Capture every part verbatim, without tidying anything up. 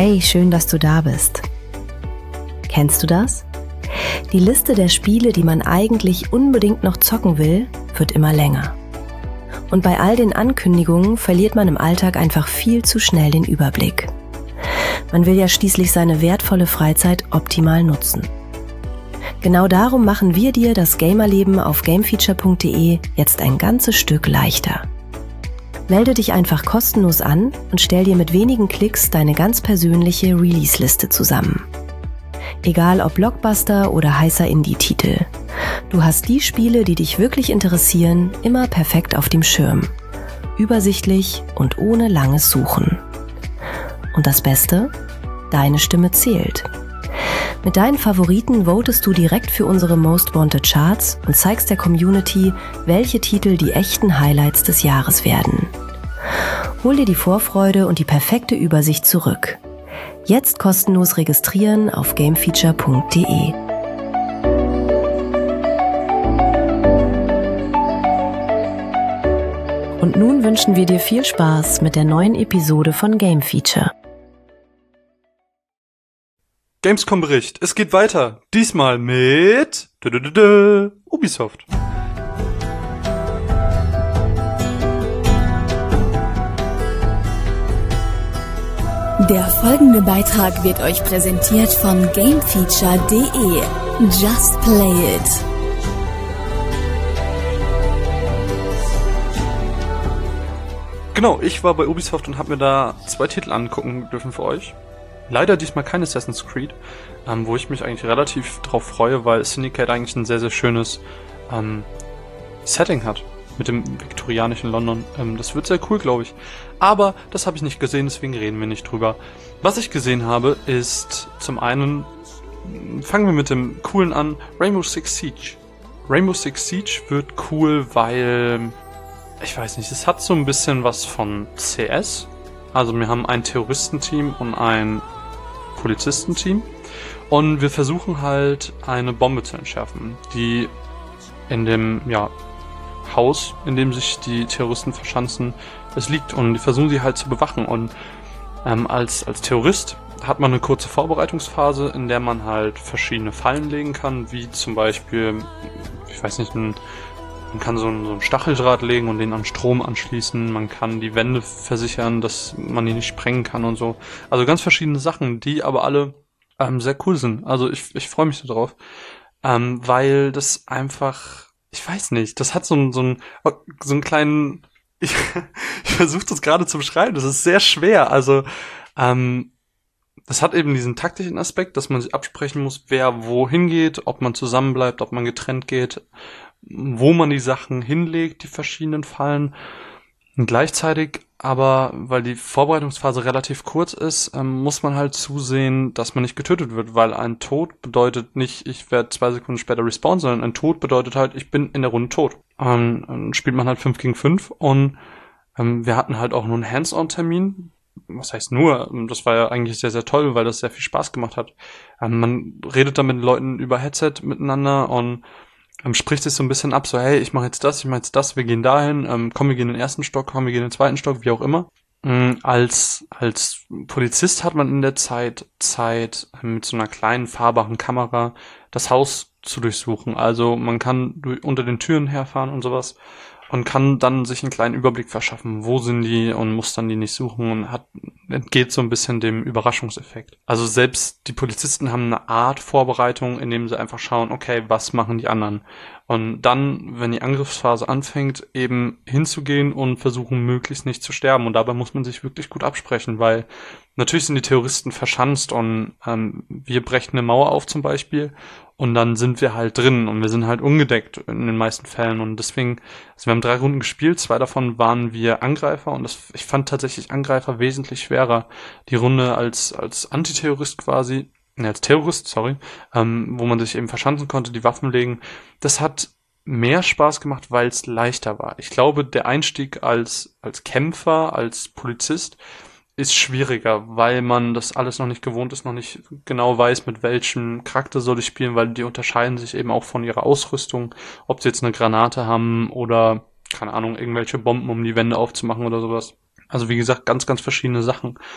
Hey, schön, dass du da bist. Kennst du das? Die Liste der Spiele, die man eigentlich unbedingt noch zocken will, wird immer länger. Und bei all den Ankündigungen verliert man im Alltag einfach viel zu schnell den Überblick. Man will ja schließlich seine wertvolle Freizeit optimal nutzen. Genau darum machen wir dir das Gamerleben auf gamefeature punkt de jetzt ein ganzes Stück leichter. Melde dich einfach kostenlos an und stell dir mit wenigen Klicks deine ganz persönliche Release-Liste zusammen. Egal ob Blockbuster oder heißer Indie-Titel. Du hast die Spiele, die dich wirklich interessieren, immer perfekt auf dem Schirm. Übersichtlich und ohne langes Suchen. Und das Beste? Deine Stimme zählt. Mit deinen Favoriten votest du direkt für unsere Most Wanted Charts und zeigst der Community, welche Titel die echten Highlights des Jahres werden. Hol dir die Vorfreude und die perfekte Übersicht zurück. Jetzt kostenlos registrieren auf gamefeature punkt de. Und nun wünschen wir dir viel Spaß mit der neuen Episode von Game Feature. Gamescom-Bericht. Es geht weiter. Diesmal mit Ubisoft. Der folgende Beitrag wird euch präsentiert von gamefeature punkt de. Just play it. Genau, ich war bei Ubisoft und habe mir da zwei Titel angucken dürfen für euch. Leider diesmal kein Assassin's Creed, ähm, wo ich mich eigentlich relativ drauf freue, weil Syndicate eigentlich ein sehr, sehr schönes ähm, Setting hat mit dem viktorianischen London. Ähm, das wird sehr cool, glaube ich. Aber das habe ich nicht gesehen, deswegen reden wir nicht drüber. Was ich gesehen habe, ist zum einen, fangen wir mit dem Coolen an, Rainbow Six Siege. Rainbow Six Siege wird cool, weil, ich weiß nicht, es hat so ein bisschen was von C S. Also wir haben ein Terroristenteam und ein Polizistenteam und wir versuchen halt eine Bombe zu entschärfen, die in dem ja, Haus, in dem sich die Terroristen verschanzen, es liegt, und die versuchen sie halt zu bewachen. Und ähm, als, als Terrorist hat man eine kurze Vorbereitungsphase, in der man halt verschiedene Fallen legen kann, wie zum Beispiel, ich weiß nicht, ein Man kann so einen, so einen Stacheldraht legen und den an Strom anschließen. Man kann die Wände versichern, dass man die nicht sprengen kann und so. Also ganz verschiedene Sachen, die aber alle ähm, sehr cool sind. Also ich, ich freue mich darauf, ähm, weil das einfach, ich weiß nicht, das hat so einen, so einen, so einen kleinen, ich, ich versuche das gerade zu beschreiben, das ist sehr schwer. Also ähm, das hat eben diesen taktischen Aspekt, dass man sich absprechen muss, wer wohin geht, ob man zusammen bleibt, ob man getrennt geht, wo man die Sachen hinlegt, die verschiedenen Fallen. Und gleichzeitig aber, weil die Vorbereitungsphase relativ kurz ist, ähm, muss man halt zusehen, dass man nicht getötet wird, weil ein Tod bedeutet nicht, ich werde zwei Sekunden später respawnen, sondern ein Tod bedeutet halt, ich bin in der Runde tot. Ähm, dann spielt man halt fünf gegen fünf und ähm, wir hatten halt auch nur einen Hands-on-Termin. Was heißt nur? Das war ja eigentlich sehr, sehr toll, weil das sehr viel Spaß gemacht hat. Ähm, man redet da mit Leuten über Headset miteinander und ähm, spricht sich so ein bisschen ab, so hey, ich mache jetzt das, ich mache jetzt das, wir gehen dahin, ähm, komm, wir gehen in den ersten Stock, komm, wir gehen in den zweiten Stock, wie auch immer. Ähm, als als Polizist hat man in der Zeit Zeit, ähm, mit so einer kleinen fahrbaren Kamera das Haus zu durchsuchen. Also man kann durch, unter den Türen herfahren und sowas und kann dann sich einen kleinen Überblick verschaffen, wo sind die, und muss dann die nicht suchen und hat entgeht so ein bisschen dem Überraschungseffekt. Also selbst die Polizisten haben eine Art Vorbereitung, indem sie einfach schauen, okay, was machen die anderen? Und dann, wenn die Angriffsphase anfängt, eben hinzugehen und versuchen, möglichst nicht zu sterben. Und dabei muss man sich wirklich gut absprechen, weil natürlich sind die Terroristen verschanzt und ähm, wir brechen eine Mauer auf zum Beispiel und dann sind wir halt drin und wir sind halt ungedeckt in den meisten Fällen. Und deswegen, also wir haben drei Runden gespielt, zwei davon waren wir Angreifer und das, ich fand tatsächlich Angreifer wesentlich schwerer. Die Runde als als Antiterrorist quasi, ne, als Terrorist, sorry, ähm, wo man sich eben verschanzen konnte, die Waffen legen, das hat mehr Spaß gemacht, weil es leichter war. Ich glaube, der Einstieg als als Kämpfer, als Polizist ist schwieriger, weil man das alles noch nicht gewohnt ist, noch nicht genau weiß, mit welchem Charakter soll ich spielen, weil die unterscheiden sich eben auch von ihrer Ausrüstung, ob sie jetzt eine Granate haben oder, keine Ahnung, irgendwelche Bomben, um die Wände aufzumachen oder sowas. Also wie gesagt, ganz, ganz verschiedene Sachen.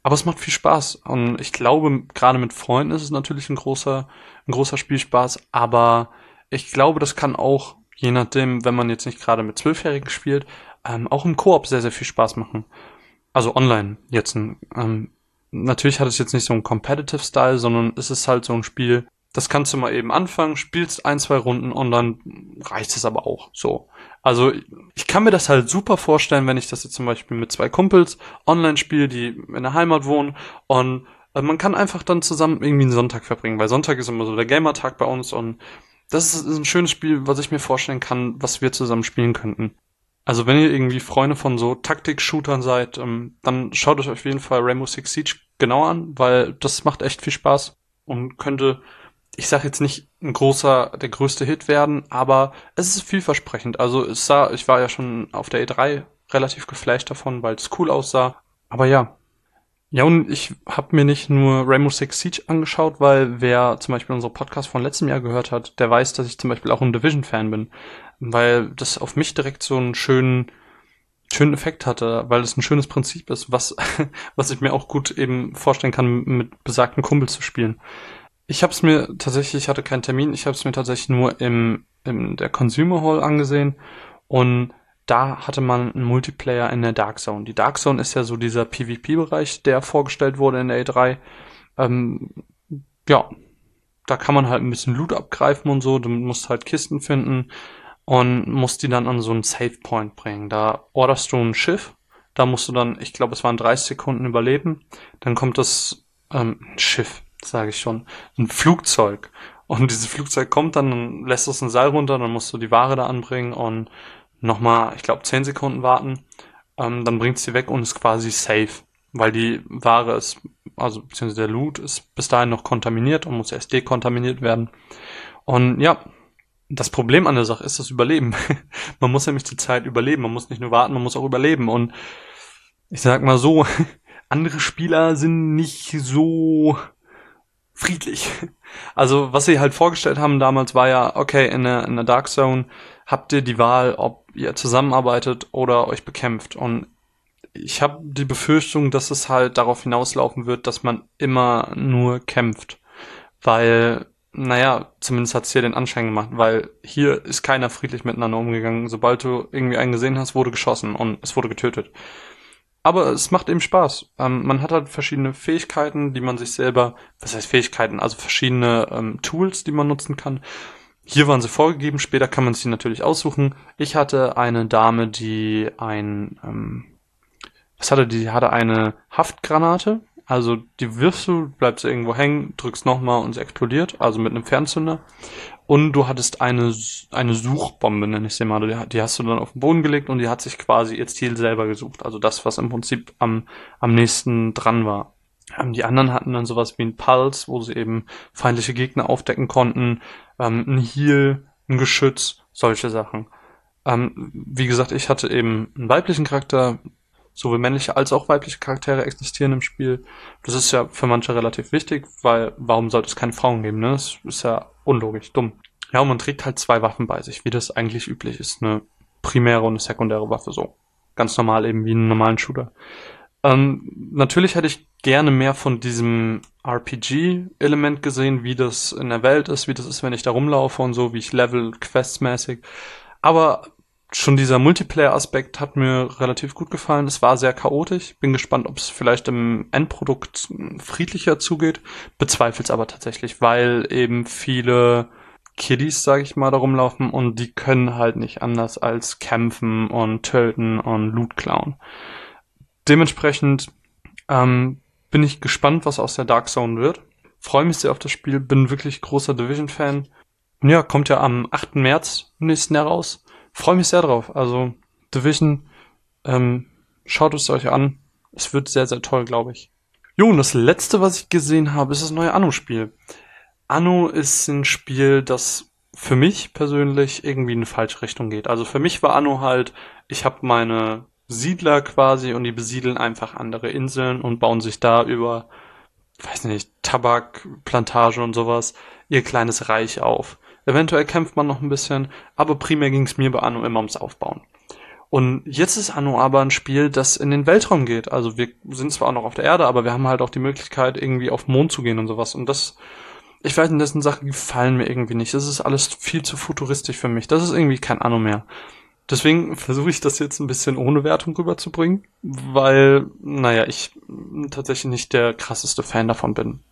Aber es macht viel Spaß. Und ich glaube, gerade mit Freunden ist es natürlich ein großer, ein großer Spielspaß. Aber ich glaube, das kann auch, je nachdem, wenn man jetzt nicht gerade mit Zwölfjährigen spielt, ähm, auch im Koop sehr, sehr viel Spaß machen. Also online jetzt. Ähm, natürlich hat es jetzt nicht so einen Competitive-Style, sondern es ist halt so ein Spiel, das kannst du mal eben anfangen, spielst ein, zwei Runden und dann reicht es aber auch so. Also ich kann mir das halt super vorstellen, wenn ich das jetzt zum Beispiel mit zwei Kumpels online spiele, die in der Heimat wohnen, und äh, man kann einfach dann zusammen irgendwie einen Sonntag verbringen, weil Sonntag ist immer so der Gamer-Tag bei uns, und das ist ein schönes Spiel, was ich mir vorstellen kann, was wir zusammen spielen könnten. Also wenn ihr irgendwie Freunde von so Taktik-Shootern seid, ähm, dann schaut euch auf jeden Fall Rainbow Six Siege genau an, weil das macht echt viel Spaß und könnte, ich sag jetzt nicht ein großer, der größte Hit werden, aber es ist vielversprechend. Also es sah, ich war ja schon auf der E drei relativ geflasht davon, weil es cool aussah. Aber ja. Ja, und ich habe mir nicht nur Rainbow Six Siege angeschaut, weil wer zum Beispiel unsere Podcast von letztem Jahr gehört hat, der weiß, dass ich zum Beispiel auch ein Division-Fan bin. Weil das auf mich direkt so einen schönen, schönen Effekt hatte, weil es ein schönes Prinzip ist, was, was ich mir auch gut eben vorstellen kann, mit besagten Kumpels zu spielen. Ich habe es mir tatsächlich, ich hatte keinen Termin, ich habe es mir tatsächlich nur im, in der Consumer Hall angesehen, und da hatte man einen Multiplayer in der Dark Zone. Die Dark Zone ist ja so dieser PvP-Bereich, der vorgestellt wurde in der E drei. Ähm, ja, da kann man halt ein bisschen Loot abgreifen und so, du musst halt Kisten finden und musst die dann an so einen Save Point bringen. Da orderst du ein Schiff, da musst du dann, ich glaube es waren dreißig Sekunden überleben, dann kommt das ähm, Schiff, sage ich schon, ein Flugzeug. Und dieses Flugzeug kommt dann, dann lässt es ein Seil runter, dann musst du die Ware da anbringen und nochmal, ich glaube, zehn Sekunden warten. Ähm, dann bringt es die weg und ist quasi safe. Weil die Ware ist, also beziehungsweise der Loot ist bis dahin noch kontaminiert und muss erst dekontaminiert werden. Und ja, das Problem an der Sache ist das Überleben. Man muss nämlich die Zeit überleben. Man muss nicht nur warten, man muss auch überleben. Und ich sag mal so, andere Spieler sind nicht so friedlich. Also was sie halt vorgestellt haben damals war ja, okay, in der, in der Dark Zone habt ihr die Wahl, ob ihr zusammenarbeitet oder euch bekämpft. Und ich habe die Befürchtung, dass es halt darauf hinauslaufen wird, dass man immer nur kämpft. Weil, naja, zumindest hat es hier den Anschein gemacht, weil hier ist keiner friedlich miteinander umgegangen. Sobald du irgendwie einen gesehen hast, wurde geschossen und es wurde getötet. Aber es macht eben Spaß. Ähm, man hat halt verschiedene Fähigkeiten, die man sich selber, was heißt Fähigkeiten, also verschiedene ähm, Tools, die man nutzen kann. Hier waren sie vorgegeben, später kann man sie natürlich aussuchen. Ich hatte eine Dame, die ein, ähm, was hatte die? Die hatte eine Haftgranate. Also die wirfst du, bleibst irgendwo hängen, drückst nochmal und sie explodiert, also mit einem Fernzünder. Und du hattest eine eine Suchbombe, nenne ich sie mal. Die, die hast du dann auf den Boden gelegt und die hat sich quasi ihr Ziel selber gesucht. Also das, was im Prinzip am am nächsten dran war. Ähm, die anderen hatten dann sowas wie ein Pulse, wo sie eben feindliche Gegner aufdecken konnten. Ähm, ein Heal, ein Geschütz, solche Sachen. Ähm, wie gesagt, ich hatte eben einen weiblichen Charakter. Sowohl männliche als auch weibliche Charaktere existieren im Spiel. Das ist ja für manche relativ wichtig, weil warum sollte es keine Frauen geben, ne? Das ist ja unlogisch, dumm. Ja, und man trägt halt zwei Waffen bei sich, wie das eigentlich üblich ist. Eine primäre und eine sekundäre Waffe, so. Ganz normal eben wie einen normalen Shooter. Ähm, natürlich hätte ich gerne mehr von diesem R P G-Element gesehen, wie das in der Welt ist, wie das ist, wenn ich da rumlaufe und so, wie ich level, questmäßig. Aber schon dieser Multiplayer-Aspekt hat mir relativ gut gefallen. Es war sehr chaotisch. Bin gespannt, ob es vielleicht im Endprodukt friedlicher zugeht. Bezweifle es aber tatsächlich, weil eben viele Kiddies, sage ich mal, da rumlaufen und die können halt nicht anders als kämpfen und töten und Loot klauen. Dementsprechend ähm, bin ich gespannt, was aus der Dark Zone wird. Freue mich sehr auf das Spiel. Bin wirklich großer Division-Fan. Ja, kommt ja am achten März im nächsten Jahr raus. Freue mich sehr drauf. Also Division, ähm, schaut es euch an. Es wird sehr, sehr toll, glaube ich. Jo, und das letzte, was ich gesehen habe, ist das neue Anno-Spiel. Anno ist ein Spiel, das für mich persönlich irgendwie in eine falsche Richtung geht. Also für mich war Anno halt, ich habe meine Siedler quasi und die besiedeln einfach andere Inseln und bauen sich da über, weiß nicht, Tabakplantage und sowas, ihr kleines Reich auf. Eventuell kämpft man noch ein bisschen, aber primär ging es mir bei Anno immer ums Aufbauen. Und jetzt ist Anno aber ein Spiel, das in den Weltraum geht. Also wir sind zwar auch noch auf der Erde, aber wir haben halt auch die Möglichkeit, irgendwie auf den Mond zu gehen und sowas. Und das, ich weiß nicht, das sind Sachen, die gefallen mir irgendwie nicht. Das ist alles viel zu futuristisch für mich. Das ist irgendwie kein Anno mehr. Deswegen versuche ich das jetzt ein bisschen ohne Wertung rüberzubringen, weil, naja, ich tatsächlich nicht der krasseste Fan davon bin.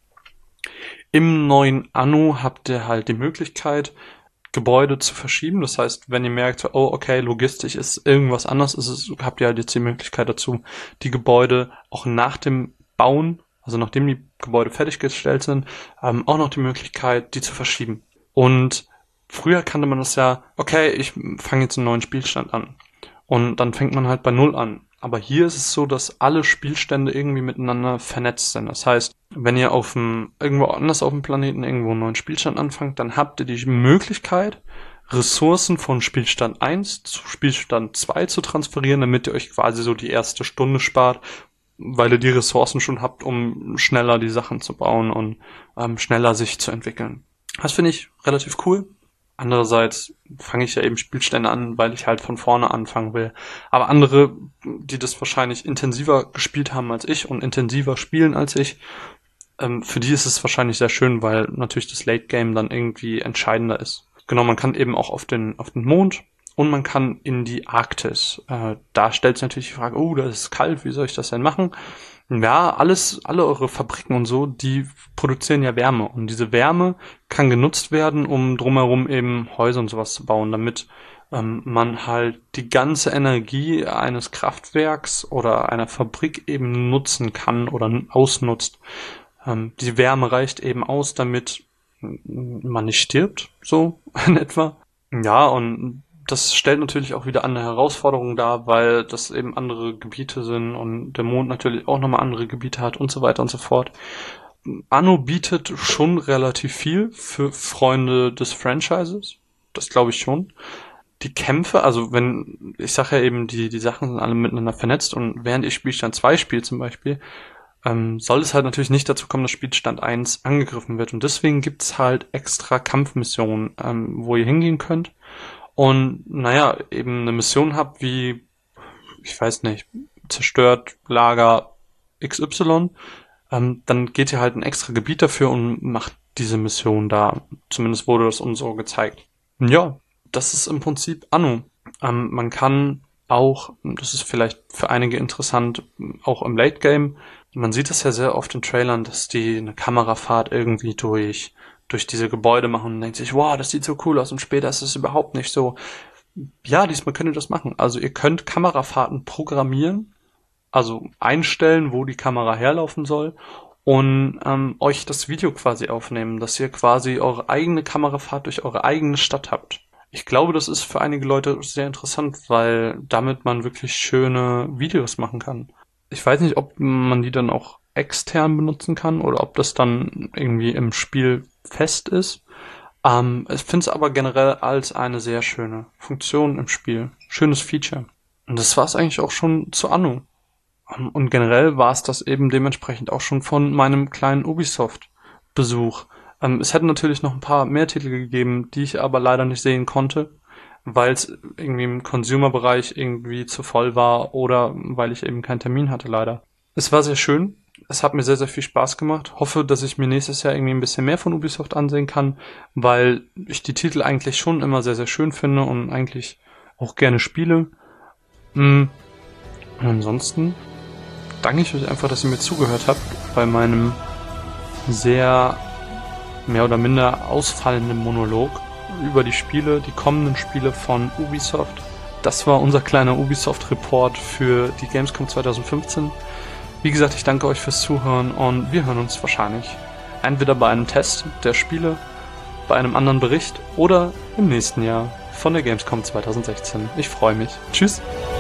Im neuen Anno habt ihr halt die Möglichkeit, Gebäude zu verschieben. Das heißt, wenn ihr merkt, oh, okay, logistisch ist irgendwas anders, ist es, habt ihr halt jetzt die Möglichkeit dazu, die Gebäude auch nach dem Bauen, also nachdem die Gebäude fertiggestellt sind, ähm, auch noch die Möglichkeit, die zu verschieben. Und früher kannte man das ja, okay, ich fange jetzt einen neuen Spielstand an. Und dann fängt man halt bei Null an. Aber hier ist es so, dass alle Spielstände irgendwie miteinander vernetzt sind. Das heißt, wenn ihr auf dem, irgendwo anders auf dem Planeten irgendwo einen neuen Spielstand anfangt, dann habt ihr die Möglichkeit, Ressourcen von Spielstand eins zu Spielstand zwei zu transferieren, damit ihr euch quasi so die erste Stunde spart, weil ihr die Ressourcen schon habt, um schneller die Sachen zu bauen und ähm, schneller sich zu entwickeln. Das finde ich relativ cool. Andererseits fange ich ja eben Spielstände an, weil ich halt von vorne anfangen will. Aber andere, die das wahrscheinlich intensiver gespielt haben als ich und intensiver spielen als ich, ähm, für die ist es wahrscheinlich sehr schön, weil natürlich das Late Game dann irgendwie entscheidender ist. Genau, man kann eben auch auf den auf den Mond und man kann in die Arktis. Äh, da stellt sich natürlich die Frage, oh, das ist kalt, wie soll ich das denn machen? Ja, alles, alle eure Fabriken und so, die produzieren ja Wärme. Und diese Wärme kann genutzt werden, um drumherum eben Häuser und sowas zu bauen, damit ähm, man halt die ganze Energie eines Kraftwerks oder einer Fabrik eben nutzen kann oder ausnutzt. Ähm, die Wärme reicht eben aus, damit man nicht stirbt, so in etwa. Ja, und das stellt natürlich auch wieder eine Herausforderung dar, weil das eben andere Gebiete sind und der Mond natürlich auch nochmal andere Gebiete hat und so weiter und so fort. Anno bietet schon relativ viel für Freunde des Franchises. Das glaube ich schon. Die Kämpfe, also wenn, ich sage ja eben, die die Sachen sind alle miteinander vernetzt und während ich Spielstand zwei spiele zum Beispiel, ähm, soll es halt natürlich nicht dazu kommen, dass Spielstand eins angegriffen wird. Und deswegen gibt's halt extra Kampfmissionen, ähm, wo ihr hingehen könnt. Und naja, eben eine Mission habt wie, ich weiß nicht, zerstört Lager X Y, ähm, dann geht ihr halt ein extra Gebiet dafür und macht diese Mission da. Zumindest wurde das uns so gezeigt. Und ja, das ist im Prinzip Anno. Ähm, man kann auch, das ist vielleicht für einige interessant, auch im Late Game, man sieht es ja sehr oft in Trailern, dass die eine Kamerafahrt irgendwie durch durch diese Gebäude machen und denkt sich, wow, das sieht so cool aus und später ist es überhaupt nicht so. Ja, diesmal könnt ihr das machen. Also ihr könnt Kamerafahrten programmieren, also einstellen, wo die Kamera herlaufen soll und ähm, euch das Video quasi aufnehmen, dass ihr quasi eure eigene Kamerafahrt durch eure eigene Stadt habt. Ich glaube, das ist für einige Leute sehr interessant, weil damit man wirklich schöne Videos machen kann. Ich weiß nicht, ob man die dann auch extern benutzen kann oder ob das dann irgendwie im Spiel fest ist. Ähm, ich finde es aber generell als eine sehr schöne Funktion im Spiel. Schönes Feature. Und das war es eigentlich auch schon zu Anno. Um, und generell war es das eben dementsprechend auch schon von meinem kleinen Ubisoft-Besuch. Ähm, es hätte natürlich noch ein paar mehr Titel gegeben, die ich aber leider nicht sehen konnte, weil es irgendwie im Consumer-Bereich irgendwie zu voll war oder weil ich eben keinen Termin hatte leider. Es war sehr schön. Es hat mir sehr, sehr viel Spaß gemacht. Hoffe, dass ich mir nächstes Jahr irgendwie ein bisschen mehr von Ubisoft ansehen kann, weil ich die Titel eigentlich schon immer sehr, sehr schön finde und eigentlich auch gerne spiele. Und ansonsten danke ich euch einfach, dass ihr mir zugehört habt bei meinem sehr mehr oder minder ausfallenden Monolog über die Spiele, die kommenden Spiele von Ubisoft. Das war unser kleiner Ubisoft-Report für die Gamescom zwanzig fünfzehn. Wie gesagt, ich danke euch fürs Zuhören und wir hören uns wahrscheinlich entweder bei einem Test der Spiele, bei einem anderen Bericht oder im nächsten Jahr von der Gamescom zwanzig sechzehn. Ich freue mich. Tschüss!